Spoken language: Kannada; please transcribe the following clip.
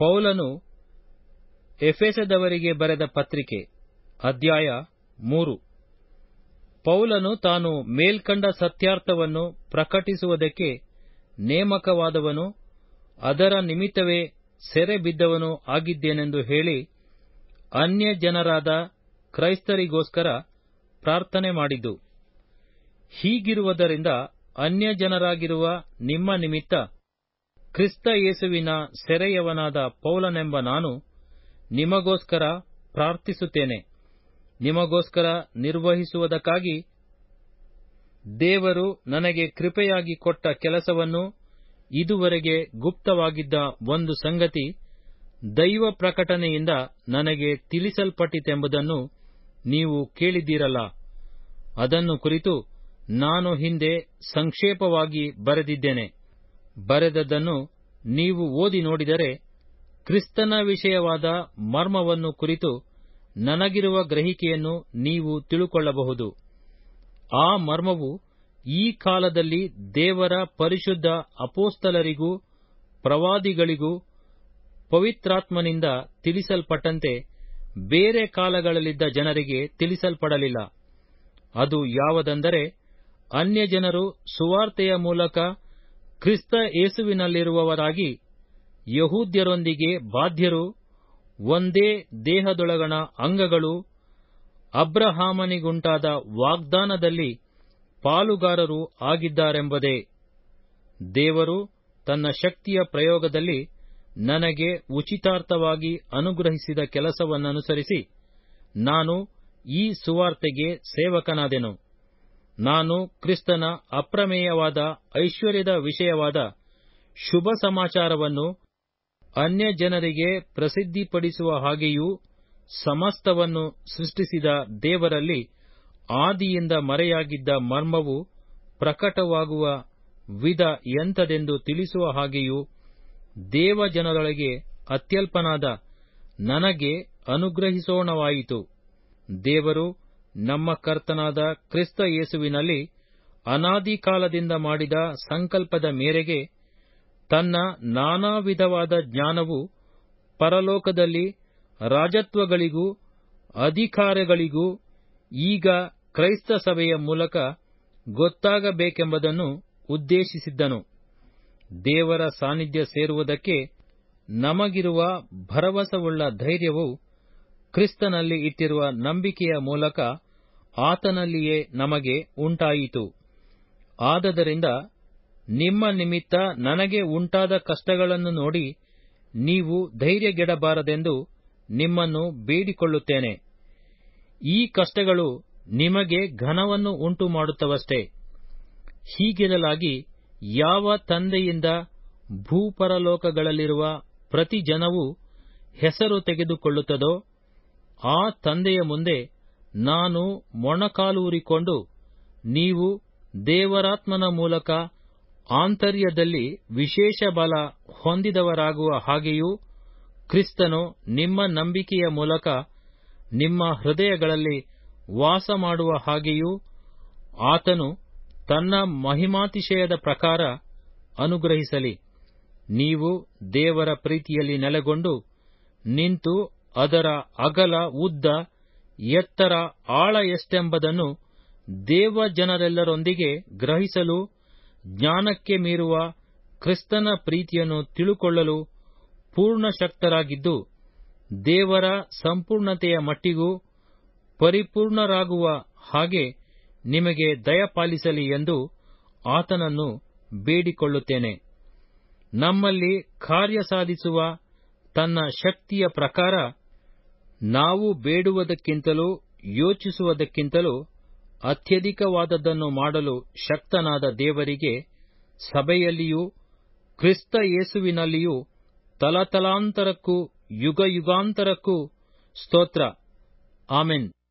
ಪೌಲನು ಎಫೆಸದವರಿಗೆ ಬರೆದ ಪತ್ರಿಕೆ ಅಧ್ಯಾಯ 3. ಪೌಲನು ತಾನು ಮೇಲ್ಕಂಡ ಸತ್ಯಾರ್ಥವನ್ನು ಪ್ರಕಟಿಸುವುದಕ್ಕೆ ನೇಮಕವಾದವನು, ಅದರ ನಿಮಿತ್ತವೇ ಸೆರೆ ಬಿದ್ದವನು ಆಗಿದ್ದೇನೆಂದು ಹೇಳಿ ಅನ್ಯ ಜನರಾದ ಕ್ರೈಸ್ತರಿಗೋಸ್ಕರ ಪ್ರಾರ್ಥನೆ ಮಾಡಿದ್ದು. ಹೀಗಿರುವುದರಿಂದ ಅನ್ಯ ಜನರಾಗಿರುವ ನಿಮ್ಮ ನಿಮಿತ್ತ ಕ್ರಿಸ್ತ ಯೇಸುವಿನ ಸೆರೆಯವನಾದ ಪೌಲನೆಂಬ ನಾನು ನಿಮಗೋಸ್ಕರ ಪ್ರಾರ್ಥಿಸುತ್ತೇನೆ. ನಿಮಗೋಸ್ಕರ ನಿರ್ವಹಿಸುವುದಕ್ಕಾಗಿ ದೇವರು ನನಗೆ ಕೃಪೆಯಾಗಿ ಕೊಟ್ಟ ಕೆಲಸವನ್ನು, ಇದುವರೆಗೆ ಗುಪ್ತವಾಗಿದ್ದ ಒಂದು ಸಂಗತಿ ದೈವ ಪ್ರಕಟಣೆಯಿಂದ ನನಗೆ ತಿಳಿಸಲ್ಪಟ್ಟಿತೆಂಬುದನ್ನು ನೀವು ಕೇಳಿದ್ದೀರಲ್ಲ. ಅದನ್ನು ಕುರಿತು ನಾನು ಹಿಂದೆ ಸಂಕ್ಷೇಪವಾಗಿ ಬರೆದಿದ್ದೇನೆ. ಬರೆದದ್ದನ್ನು ನೀವು ಓದಿ ನೋಡಿದರೆ ಕ್ರಿಸ್ತನ ವಿಷಯವಾದ ಮರ್ಮವನ್ನು ಕುರಿತು ನನಗಿರುವ ಗ್ರಹಿಕೆಯನ್ನು ನೀವು ತಿಳುಕೊಳ್ಳಬಹುದು. ಆ ಮರ್ಮವು ಈ ಕಾಲದಲ್ಲಿ ದೇವರ ಪರಿಶುದ್ಧ ಅಪೊಸ್ತಲರಿಗೂ ಪ್ರವಾದಿಗಳಿಗೂ ಪವಿತ್ರಾತ್ಮನಿಂದ ತಿಳಿಸಲ್ಪಟ್ಟಂತೆ ಬೇರೆ ಕಾಲಗಳಲ್ಲಿದ್ದ ಜನರಿಗೆ ತಿಳಿಸಲ್ಪಡಲಿಲ್ಲ. ಅದು ಯಾವುದೆಂದರೆ, ಅನ್ಯಜನರು ಸುವಾರ್ತೆಯ ಮೂಲಕ ಕ್ರಿಸ್ತ ಯೇಸುವಿನಲ್ಲಿರುವವರಾಗಿ ಯಹೂದ್ಯರೊಂದಿಗೆ ಬಾಧ್ಯರು, ಒಂದೇ ದೇಹದೊಳಗಣ ಅಂಗಗಳು, ಅಬ್ರಹಾಮನಿಗುಂಟಾದ ವಾಗ್ದಾನದಲ್ಲಿ ಪಾಲುಗಾರರು ಆಗಿದ್ದಾರೆಂಬುದೇ. ದೇವರು ತನ್ನ ಶಕ್ತಿಯ ಪ್ರಯೋಗದಲ್ಲಿ ನನಗೆ ಉಚಿತಾರ್ಥವಾಗಿ ಅನುಗ್ರಹಿಸಿದ ಕೆಲಸವನ್ನನುಸರಿಸಿ ನಾನು ಈ ಸುವಾರ್ತೆಗೆ ಸೇವಕನಾದೆನು. ನಾನು ಕ್ರಿಸ್ತನ ಅಪ್ರಮೇಯವಾದ ಐಶ್ವರ್ಯದ ವಿಷಯವಾದ ಶುಭ ಸಮಾಚಾರವನ್ನು ಅನ್ಯ ಜನರಿಗೆ ಪ್ರಸಿದ್ಧಿಪಡಿಸುವ ಹಾಗೆಯೂ, ಸಮಸ್ತವನ್ನು ಸೃಷ್ಟಿಸಿದ ದೇವರಲ್ಲಿ ಆದಿಯಿಂದ ಮರೆಯಾಗಿದ್ದ ಮರ್ಮವು ಪ್ರಕಟವಾಗುವ ವಿಧ ಎಂಥದೆಂದು ತಿಳಿಸುವ ಹಾಗೆಯೂ ದೇವಜನರೊಳಗೆ ಅತ್ಯಲ್ಪನಾದ ನನಗೆ ಅನುಗ್ರಹಿಸೋಣವಾಯಿತು. ದೇವರು ನಮ್ಮ ಕರ್ತನಾದ ಕ್ರಿಸ್ತ ಯೇಸುವಿನಲ್ಲಿ ಅನಾದಿ ಕಾಲದಿಂದ ಮಾಡಿದ ಸಂಕಲ್ಪದ ಮೇರೆಗೆ ತನ್ನ ನಾನಾ ವಿಧವಾದ ಜ್ಞಾನವು ಪರಲೋಕದಲ್ಲಿ ರಾಜತ್ವಗಳಿಗೂ ಅಧಿಕಾರಗಳಿಗೂ ಈಗ ಕ್ರೈಸ್ತ ಸಭೆಯ ಮೂಲಕ ಗೊತ್ತಾಗಬೇಕೆಂಬುದನ್ನು ಉದ್ದೇಶಿಸಿದ್ದನು. ದೇವರ ಸಾನ್ನಿಧ್ಯ ಸೇರುವುದಕ್ಕೆ ನಮಗಿರುವ ಭರವಸವುಳ್ಳ ಧೈರ್ಯವು ಕ್ರಿಸ್ತನಲ್ಲಿ ಇಟ್ಟಿರುವ ನಂಬಿಕೆಯ ಮೂಲಕ ಆತನಲ್ಲಿಯೇ ನಮಗೆ ಉಂಟಾಯಿತು. ಆದದರಿಂದ ನಿಮ್ಮ ನಿಮಿತ್ತ ನನಗೆ ಉಂಟಾದ ಕಷ್ಟಗಳನ್ನು ನೋಡಿ ನೀವು ಧೈರ್ಯಗೆಡಬಾರದೆಂದು ನಿಮ್ಮನ್ನು ಬೇಡಿಕೊಳ್ಳುತ್ತೇನೆ. ಈ ಕಷ್ಟಗಳು ನಿಮಗೆ ಘನವನ್ನು ಉಂಟು ಮಾಡುತ್ತವಷ್ಟೇ. ಹೀಗಿರಲಾಗಿ ಯಾವ ತಂದೆಯಿಂದ ಭೂಪರಲೋಕಗಳಲ್ಲಿರುವ ಪ್ರತಿ ಜನವೂ ಹೆಸರು ತೆಗೆದುಕೊಳ್ಳುತ್ತದೋ ಆ ತಂದೆಯ ಮುಂದೆ ನಾನು ಮೊಣಕಾಲೂರಿಕೊಂಡು, ನೀವು ದೇವರಾತ್ಮನ ಮೂಲಕ ಆಂತರ್ಯದಲ್ಲಿ ವಿಶೇಷ ಬಲ ಹೊಂದಿದವರಾಗುವ ಹಾಗೆಯೂ, ಕ್ರಿಸ್ತನು ನಿಮ್ಮ ನಂಬಿಕೆಯ ಮೂಲಕ ನಿಮ್ಮ ಹೃದಯಗಳಲ್ಲಿ ವಾಸ ಮಾಡುವ ಹಾಗೆಯೂ ಆತನು ತನ್ನ ಮಹಿಮಾತಿಶಯದ ಪ್ರಕಾರ ಅನುಗ್ರಹಿಸಲಿ. ನೀವು ದೇವರ ಪ್ರೀತಿಯಲ್ಲಿ ನೆಲೆಗೊಂಡು ನಿಂತು ಅದರ ಅಗಲ, ಉದ್ದ, ಎತ್ತರ, ಆಳ ಎಷ್ಟೆಂಬುದನ್ನು ದೇವಜನರೆಲ್ಲರೊಂದಿಗೆ ಗ್ರಹಿಸಲು, ಜ್ಞಾನಕ್ಕೆ ಮೀರುವ ಕ್ರಿಸ್ತನ ಪ್ರೀತಿಯನ್ನು ತಿಳುಕೊಳ್ಳಲು ಪೂರ್ಣ ಶಕ್ತರಾಗಿದ್ದು, ದೇವರ ಸಂಪೂರ್ಣತೆಯ ಮಟ್ಟಿಗೂ ಪರಿಪೂರ್ಣರಾಗುವ ಹಾಗೆ ನಿಮಗೆ ದಯಪಾಲಿಸಲಿ ಎಂದು ಆತನನ್ನು ಬೇಡಿಕೊಳ್ಳುತ್ತೇನೆ. ನಮ್ಮಲ್ಲಿ ಕಾರ್ಯ ಸಾಧಿಸುವ ತನ್ನ ಶಕ್ತಿಯ ಪ್ರಕಾರ ನಾವು ಬೇಡುವುದಕ್ಕಿಂತಲೂ ಯೋಚಿಸುವುದಕ್ಕಿಂತಲೂ ಅತ್ಯಧಿಕವಾದದ್ದನ್ನು ಮಾಡಲು ಶಕ್ತನಾದ ದೇವರಿಗೆ ಸಭೆಯಲ್ಲಿಯೂ ಕ್ರಿಸ್ತ ಯೇಸುವಿನಲ್ಲಿಯೂ ತಲತಲಾಂತರಕ್ಕೂ ಯುಗಯುಗಾಂತರಕ್ಕೂ ಸ್ತೋತ್ರ. ಆಮೆನ್.